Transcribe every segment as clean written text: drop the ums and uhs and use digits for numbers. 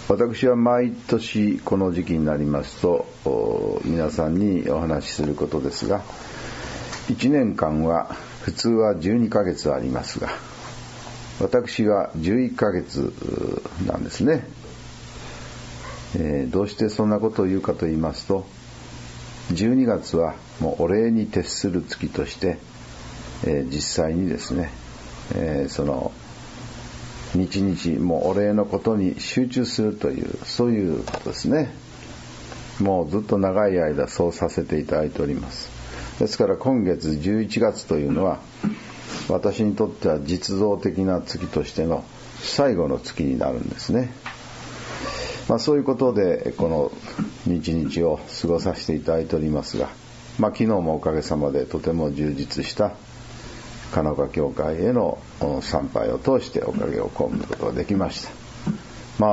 私は毎年この時期になりますと皆さんにお話しすることですが、1年間は普通は12ヶ月ありますが、私は11ヶ月なんですね。どうしてそんなことを言うかと言いますと、12月はもうお礼に徹する月として、実際にですね、その日々もうお礼のことに集中するという、そういうことですね。もうずっと長い間そうさせていただいております。ですから今月11月というのは、私にとっては実像的な月としての最後の月になるんですね。そういうことでこの日々を過ごさせていただいておりますが、昨日もおかげさまでとても充実した金岡教会への参拝を通しておかげを被ることができました。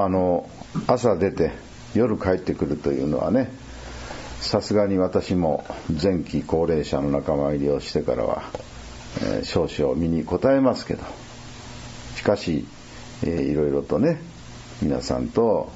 朝出て夜帰ってくるというのはね、さすがに私も前期高齢者の仲間入りをしてからは、少々身に応えますけど、しかし、いろいろとね、皆さんと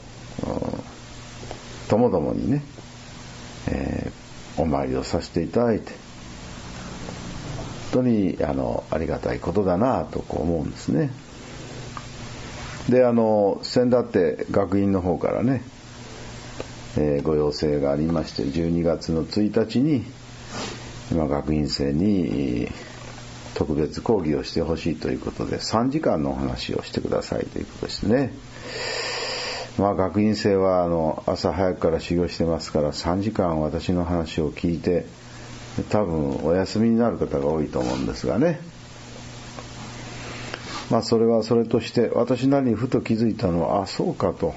ともどもにね、お参りをさせていただいて、本当にありがたいことだなと思うんですね。で、先だって学院の方からね、ご要請がありまして、12月の1日に学院生に特別講義をしてほしいということで、3時間のお話をしてくださいということですね。学院生は朝早くから修行してますから、3時間私の話を聞いて多分お休みになる方が多いと思うんですがね。それはそれとして、私なりにふと気づいたのは、そうかと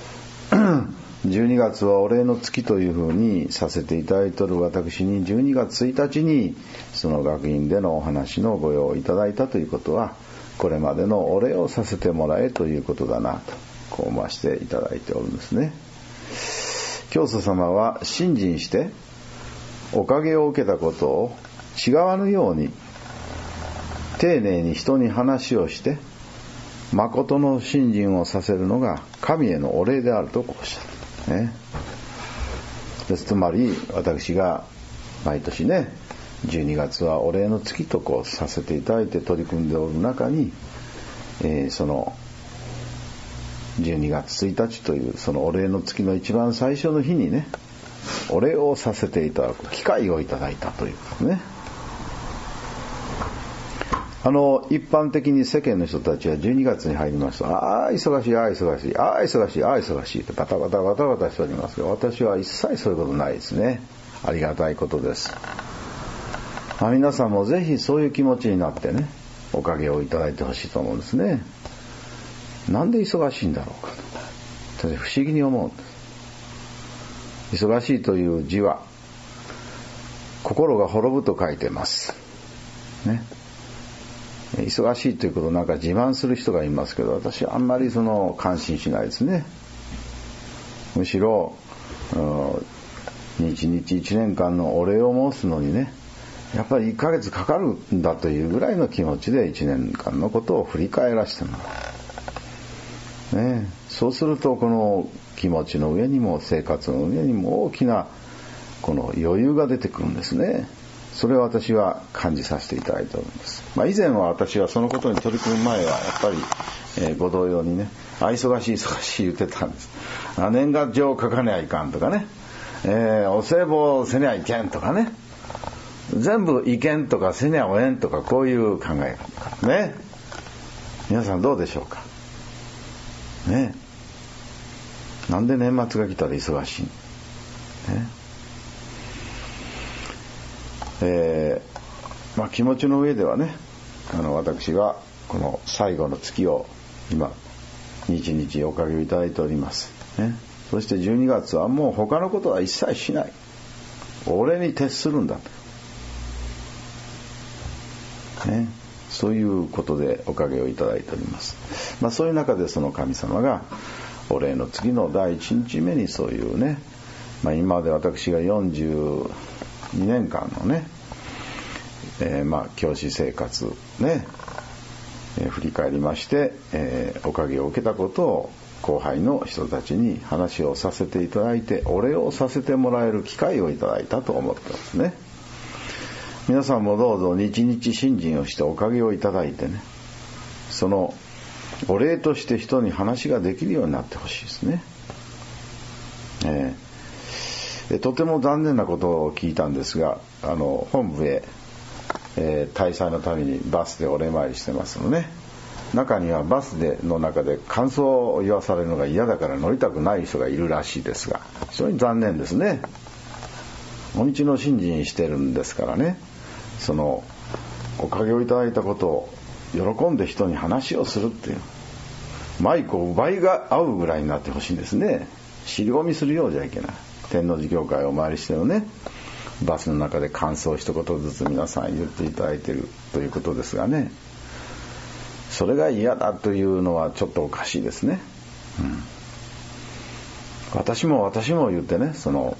12月はお礼の月というふうにさせていただいている私に、12月1日にその学院でのお話のご用をいただいたということは、これまでのお礼をさせてもらえということだなと思わせていただいておるんですね。教祖様は信心しておかげを受けたことを違わぬように丁寧に人に話をして誠の信心をさせるのが神へのお礼であるとおっしゃる、です。つまり私が毎年ね、12月はお礼の月とさせていただいて取り組んでおる中に、その12月1日というそのお礼の月の一番最初の日にね、お礼をさせていただく機会をいただいたということね。一般的に世間の人たちは12月に入りますと、忙しい、忙しい、忙しい、忙しいってバタバタバタバタしておりますが、私は一切そういうことないですね。ありがたいことです。皆さんもぜひそういう気持ちになってね、おかげをいただいてほしいと思うんですね。なんで忙しいんだろうかと、私不思議に思うんです。忙しいという字は心が滅ぶと書いてますね。忙しいということをなんか自慢する人がいますけど、私はあんまり感心しないですね。むしろ日々1年間のお礼を申すのにね、やっぱり1ヶ月かかるんだというぐらいの気持ちで1年間のことを振り返らせてもらう、ね、そうするとこの気持ちの上にも生活の上にも大きなこの余裕が出てくるんですね。それを私は感じさせていただいております。以前は私はそのことに取り組む前はやっぱり、ご同様にね、忙しい忙しい言ってたんです。年賀状を書かねゃいかんとかね、お歳暮せにゃいけんとかね、全部いけんとかせにゃおえんとか、こういう考え方ね。皆さんどうでしょうかね。なんで年末が来たら忙しいね。気持ちの上ではね、私はこの最後の月を今日々おかげをいただいております、ね。そして12月はもう他のことは一切しない、お礼に徹するんだと、ね、そういうことでおかげをいただいております。そういう中でその神様がお礼の次の第1日目にそういうね、今まで私が42年間のね、教師生活ね、振り返りまして、おかげを受けたことを後輩の人たちに話をさせていただいて、お礼をさせてもらえる機会をいただいたと思ってますね。皆さんもどうぞ日々信心をしておかげをいただいてね、そのお礼として人に話ができるようになってほしいですね。とても残念なことを聞いたんですが、本部へ、大祭のためにバスでお礼参りしてますのね。中にはバスの中で感想を言わされるのが嫌だから乗りたくない人がいるらしいですが、非常に残念ですね。お道の信心してるんですからね、そのおかげをいただいたことを喜んで人に話をするっていう、マイクを奪いが合うぐらいになってほしいんですね。尻込みするようじゃいけない。天王寺教会をお参りしてもね、バスの中で感想を一言ずつ皆さん言っていただいているということですがね、それが嫌だというのはちょっとおかしいですね。私も言ってね、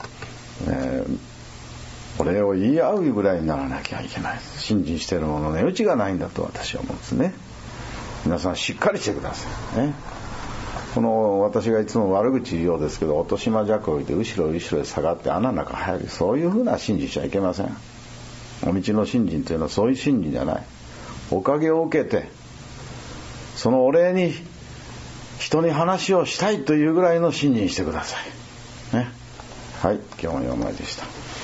お礼を言い合うぐらいにならなきゃいけない。信心しているものの値打ちがないんだと私は思うんですね。皆さんしっかりしてくださいね。私がいつも悪口言うようですけど、落とし間弱を置いて後ろへ下がって穴の中入る、そういうふうな信心しちゃいけません。お道の信心というのはそういう信心じゃない。おかげを受けて、そのお礼に人に話をしたいというぐらいの信心してくださいね。はい、今日も4枚でした。